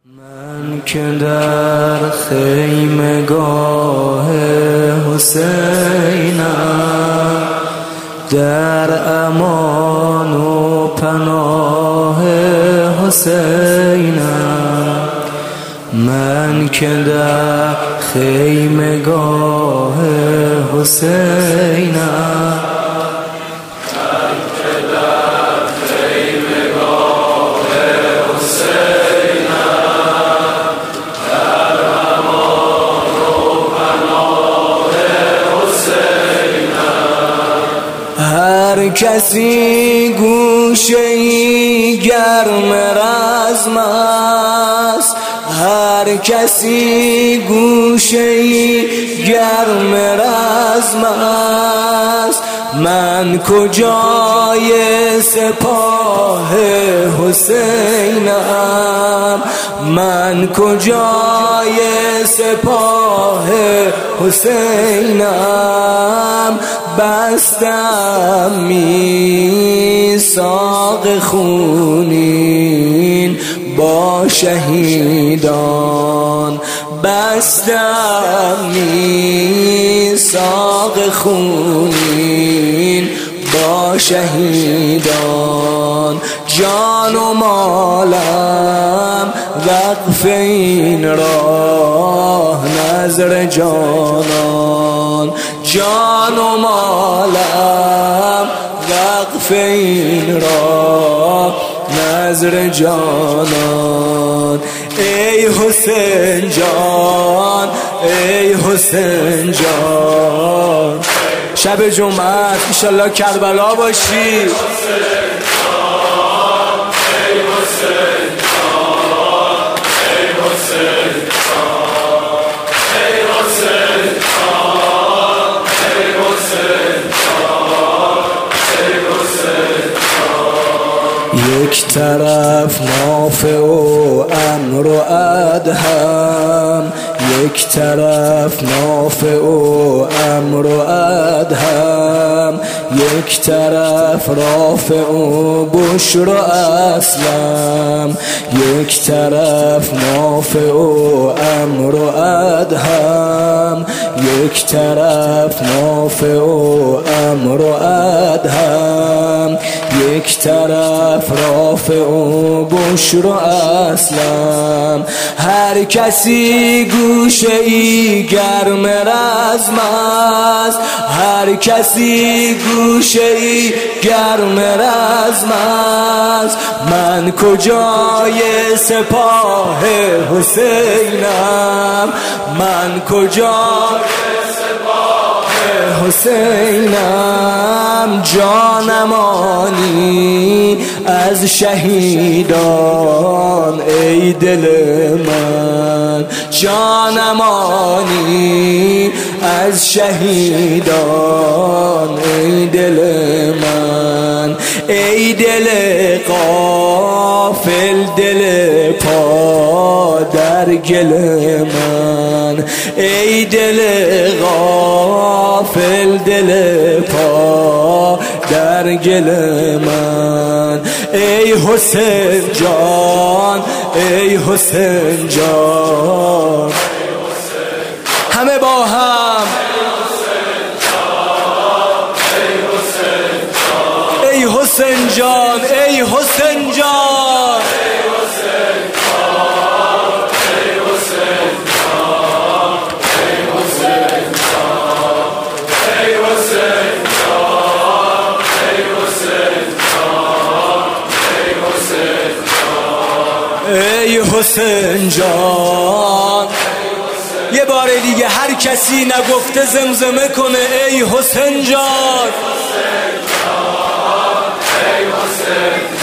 من که در خیمگاه حسینم، در امان و پناه حسینم. من که در خیمگاه حسینم، هر کسی گوشه‌ای گرم رزم است، هر کسی گوشه‌ای گرم رزم است. من کجای سپاه حسینم، من کجای سپاه حسینم. بستم میثاق خونین با شهیدان، بستم میثاق خونین با شهیدان. جان و مالم وقف این راه نذر جانان، جان و مالم وقف این راه نذر جانان. ای حسین جان، ای حسین جان، شب جمعه انشالله کربلا باشی. یک طرف نافع و امر و ادهم، یک طرف نافع و امر و ادهم، یک طرف رافع و بشر و اسلم، یک طرف نافع و امر و ادهم، یک طرف نافع و امر و ادهم، یک طرف رافع و بشر و اسلم. هر کسی گوشه‌ای گرم رزم است، هر کسی گوشه‌ای گرم رزم است. من کجای سپاه حسینم، من کجای حسینم. جانمانی از شهیدان ای دل من، جانمانی از شهیدان ای دل من. ای دل غافل دل پا در گل من، ای دل غافل دل پا در گل من. ای حسین جان، ای حسین جان، همه با هم ای حسین جان، ای حسین جان، ای حسین جان. یه بار دیگه هر کسی نگفته زمزمه کنه ای حسین جان، ای حسین جان، ای حسین